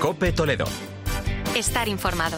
COPE Toledo. Estar informado.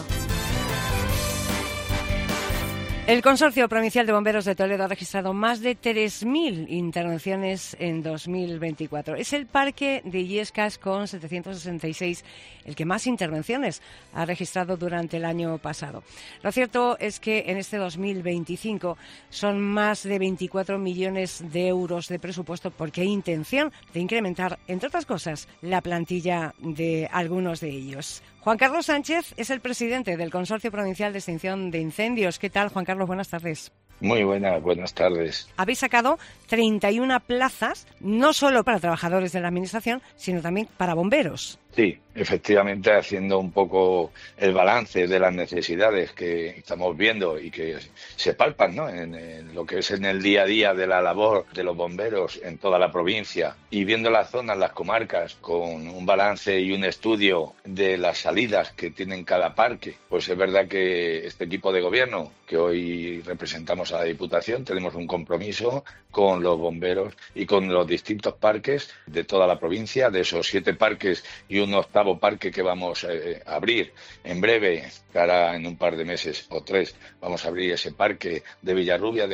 El Consorcio Provincial de Bomberos de Toledo ha registrado más de 3.000 intervenciones en 2024. Es el parque de Illescas con 766 el que más intervenciones ha registrado durante el año pasado. Lo cierto es que en este 2025 son más de 24 millones de euros de presupuesto porque hay intención de incrementar, entre otras cosas, la plantilla de algunos de ellos. Juan Carlos Sánchez es el presidente del Consorcio Provincial de Extinción de Incendios. ¿Qué tal, Juan Carlos? Buenas tardes. Muy buenas tardes. Habéis sacado 31 plazas, no solo para trabajadores de la Administración, sino también para bomberos. Sí, efectivamente, haciendo un poco el balance de las necesidades que estamos viendo y que se palpan, ¿no?, en lo que es en el día a día de la labor de los bomberos en toda la provincia, y viendo las zonas, las comarcas, con un balance y un estudio de las salidas que tienen cada parque, pues es verdad que este equipo de gobierno, que hoy representamos a la Diputación, tenemos un compromiso con los bomberos y con los distintos parques de toda la provincia, de esos 7 parques y un 8º parque que vamos a abrir en breve, cara en un par de meses o 3, vamos a abrir ese parque de Villarrubia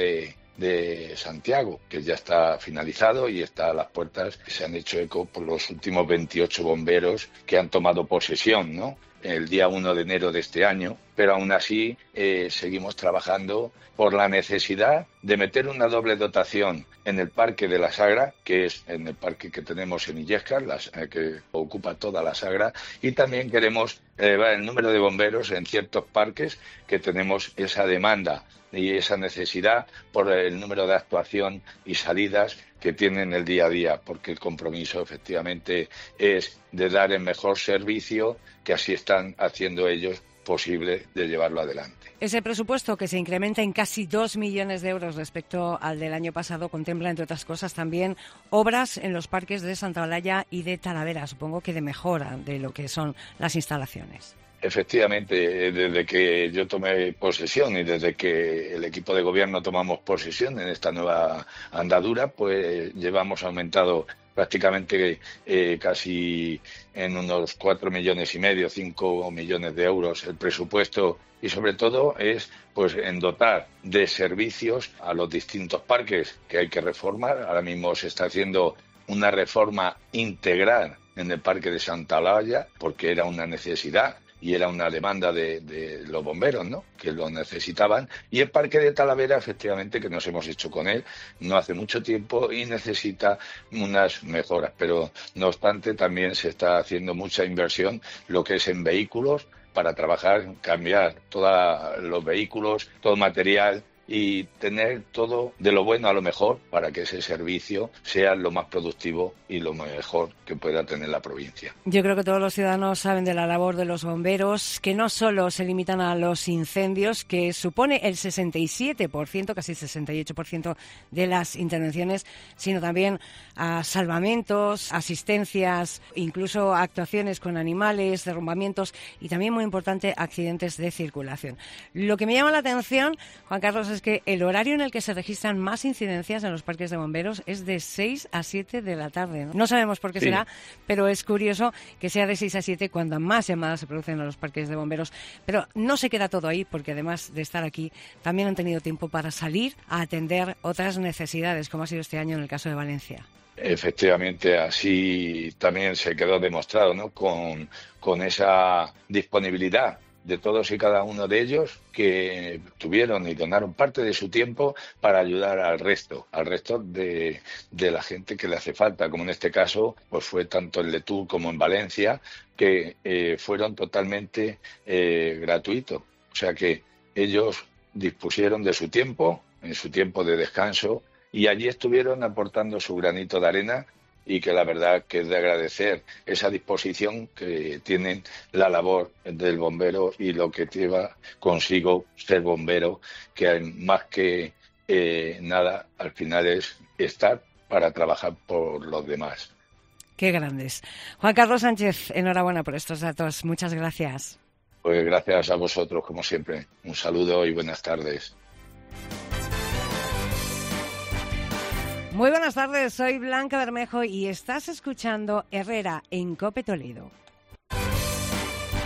de Santiago, que ya está finalizado y está a las puertas. Se han hecho eco por los últimos 28 bomberos que han tomado posesión, ¿no?, el día 1 de enero de este año, pero aún así seguimos trabajando por la necesidad de meter una doble dotación en el Parque de la Sagra, que es en el parque que tenemos en Illescas, que ocupa toda la Sagra, y también queremos elevar el número de bomberos en ciertos parques que tenemos esa demanda y esa necesidad por el número de actuación y salidas que tienen el día a día, porque el compromiso efectivamente es de dar el mejor servicio, que así están haciendo ellos posible de llevarlo adelante. Ese presupuesto, que se incrementa en casi 2 millones de euros respecto al del año pasado, contempla, entre otras cosas, también obras en los parques de Santa Olalla y de Talavera, supongo que de mejora de lo que son las instalaciones. Efectivamente, desde que yo tomé posesión y desde que el equipo de gobierno tomamos posesión en esta nueva andadura, pues llevamos aumentado prácticamente casi en unos 4,5 millones, 5 millones de euros el presupuesto, y sobre todo es pues en dotar de servicios a los distintos parques que hay que reformar. Ahora mismo se está haciendo una reforma integral en el parque de Santa Olalla porque era una necesidad y era una demanda de los bomberos, ¿no?, que lo necesitaban. Y el Parque de Talavera, efectivamente, que nos hemos hecho con él no hace mucho tiempo y necesita unas mejoras. Pero, no obstante, también se está haciendo mucha inversión, lo que es en vehículos, para trabajar, cambiar todos los vehículos, todo material, y tener todo de lo bueno a lo mejor para que ese servicio sea lo más productivo y lo mejor que pueda tener la provincia. Yo creo que todos los ciudadanos saben de la labor de los bomberos, que no solo se limitan a los incendios, que supone el 67%, casi 68% de las intervenciones, sino también a salvamentos, asistencias, incluso actuaciones con animales, derrumbamientos y también, muy importante, accidentes de circulación. Lo que me llama la atención, Juan Carlos, es que el horario en el que se registran más incidencias en los parques de bomberos es de 6 a 7 de la tarde. No sabemos por qué será, pero es curioso que sea de 6 a 7 cuando más llamadas se producen en los parques de bomberos. Pero no se queda todo ahí, porque además de estar aquí, también han tenido tiempo para salir a atender otras necesidades, como ha sido este año en el caso de Valencia. Efectivamente, así también se quedó demostrado, ¿no?, con esa disponibilidad de todos y cada uno de ellos, que tuvieron y donaron parte de su tiempo para ayudar al resto de la gente que le hace falta, como en este caso pues fue tanto en Letú como en Valencia, que fueron totalmente gratuitos. O sea que ellos dispusieron de su tiempo, en su tiempo de descanso, y allí estuvieron aportando su granito de arena, y que la verdad que es de agradecer esa disposición que tienen la labor del bombero y lo que lleva consigo ser bombero, que más que nada al final es estar para trabajar por los demás. Qué grandes. Juan Carlos Sánchez, enhorabuena por estos datos. Muchas gracias. Pues gracias a vosotros, como siempre. Un saludo y buenas tardes. Muy buenas tardes, soy Blanca Bermejo y estás escuchando Herrera en COPE Toledo.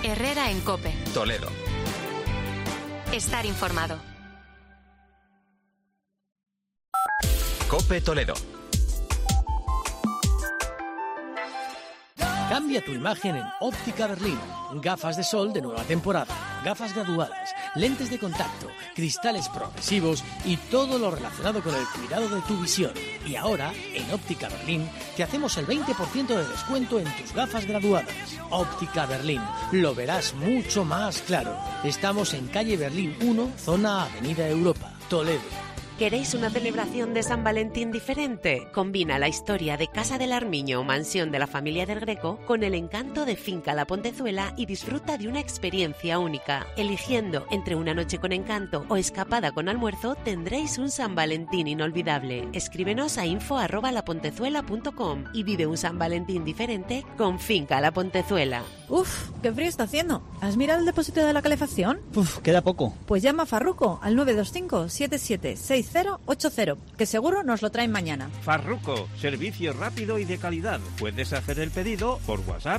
Herrera en COPE. Toledo. Estar informado. COPE Toledo. Cambia tu imagen en Óptica Berlín. Gafas de sol de nueva temporada, gafas graduadas, lentes de contacto, cristales progresivos y todo lo relacionado con el cuidado de tu visión. Y ahora, en Óptica Berlín, te hacemos el 20% de descuento en tus gafas graduadas. Óptica Berlín, lo verás mucho más claro. Estamos en calle Berlín 1, zona Avenida Europa, Toledo. ¿Queréis una celebración de San Valentín diferente? Combina la historia de Casa del Armiño, mansión de la familia del Greco, con el encanto de Finca La Pontezuela y disfruta de una experiencia única. Eligiendo entre una noche con encanto o escapada con almuerzo, tendréis un San Valentín inolvidable. Escríbenos a info@lapontezuela.com y vive un San Valentín diferente con Finca La Pontezuela. Uf, qué frío está haciendo. ¿Has mirado el depósito de la calefacción? Queda poco. Pues llama a Farruco al 925-776080, que seguro nos lo traen mañana. Farruco, servicio rápido y de calidad. Puedes hacer el pedido por WhatsApp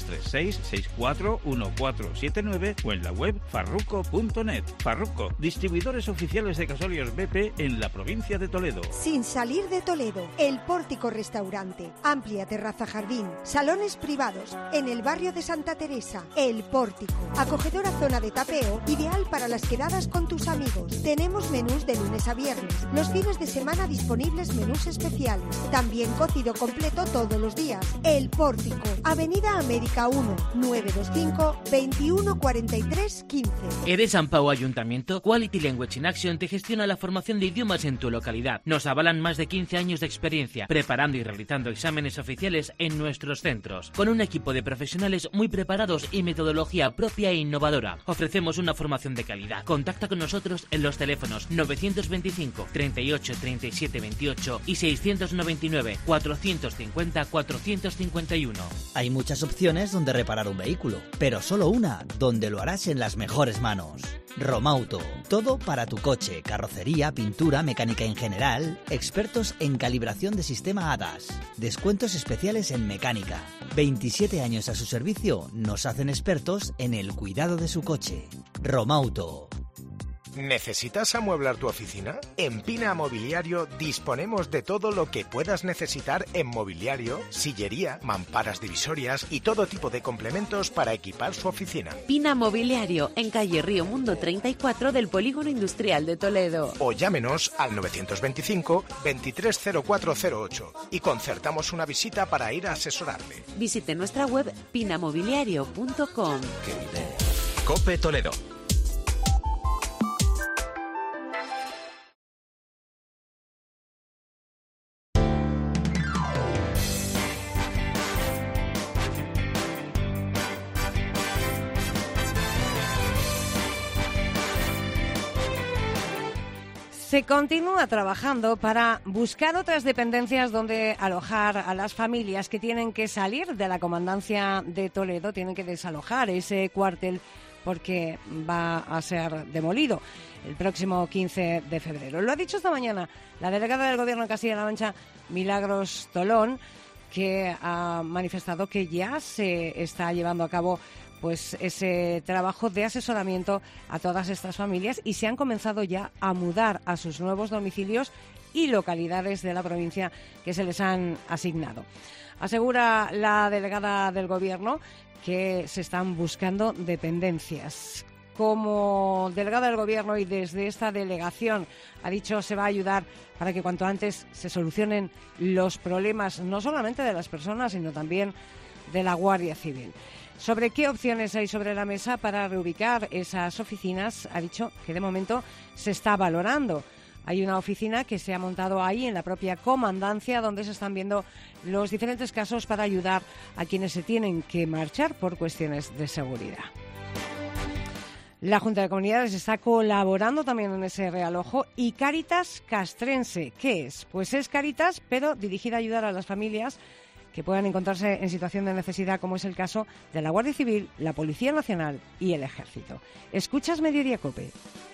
636-641479 o en la web farruco.net. Farruco, distribuidores oficiales de gasóleos BP en la provincia de Toledo. Sin salir de Toledo, El Pórtico Restaurante, amplia terraza jardín, salones privados, en el barrio de Santa Teresa. El Pórtico, acogedora zona de tapeo, ideal para las quedadas con tus amigos. Tenemos menús de lunes a viernes. Los fines de semana disponibles menús especiales. También cocido completo todos los días. El Pórtico, Avenida América 1, 925 21 43 15. ¿Eres Sant Pau Ayuntamiento? Quality Language in Action te gestiona la formación de idiomas en tu localidad. Nos avalan más de 15 años de experiencia, preparando y realizando exámenes oficiales en nuestros centros. Con un equipo de profesionales muy preparados y metodología propia e innovadora. Ofrecemos una formación de calidad. Contacta con nosotros en los teléfonos 925 38 37 28 y 699 450 451. Hay muchas opciones donde reparar un vehículo, pero solo una donde lo harás en las mejores manos. Romauto, todo para tu coche, carrocería, pintura, mecánica en general, expertos en calibración de sistema ADAS, descuentos especiales en mecánica. 27 años a su servicio nos hacen expertos en el cuidado de su coche. Romauto. ¿Necesitas amueblar tu oficina? En Pina Mobiliario disponemos de todo lo que puedas necesitar en mobiliario, sillería, mamparas divisorias y todo tipo de complementos para equipar su oficina. Pina Mobiliario, en calle Río Mundo 34 del Polígono Industrial de Toledo. O llámenos al 925 230408 y concertamos una visita para ir a asesorarle. Visite nuestra web pinamobiliario.com. COPE Toledo. Se continúa trabajando para buscar otras dependencias donde alojar a las familias que tienen que salir de la comandancia de Toledo, tienen que desalojar ese cuartel porque va a ser demolido el próximo 15 de febrero. Lo ha dicho esta mañana la delegada del Gobierno de Castilla-La Mancha, Milagros Tolón, que ha manifestado que ya se está llevando a cabo pues ese trabajo de asesoramiento a todas estas familias y se han comenzado ya a mudar a sus nuevos domicilios y localidades de la provincia que se les han asignado. Asegura la delegada del Gobierno que se están buscando dependencias. Como delegada del Gobierno y desde esta delegación ha dicho se va a ayudar para que cuanto antes se solucionen los problemas no solamente de las personas sino también de la Guardia Civil. Sobre qué opciones hay sobre la mesa para reubicar esas oficinas, ha dicho que de momento se está valorando. Hay una oficina que se ha montado ahí en la propia comandancia donde se están viendo los diferentes casos para ayudar a quienes se tienen que marchar por cuestiones de seguridad. La Junta de Comunidades está colaborando también en ese realojo. Y Cáritas Castrense, ¿qué es? Pues es Cáritas, pero dirigida a ayudar a las familias que puedan encontrarse en situación de necesidad, como es el caso de la Guardia Civil, la Policía Nacional y el Ejército. ¿Escuchas Mediodía COPE?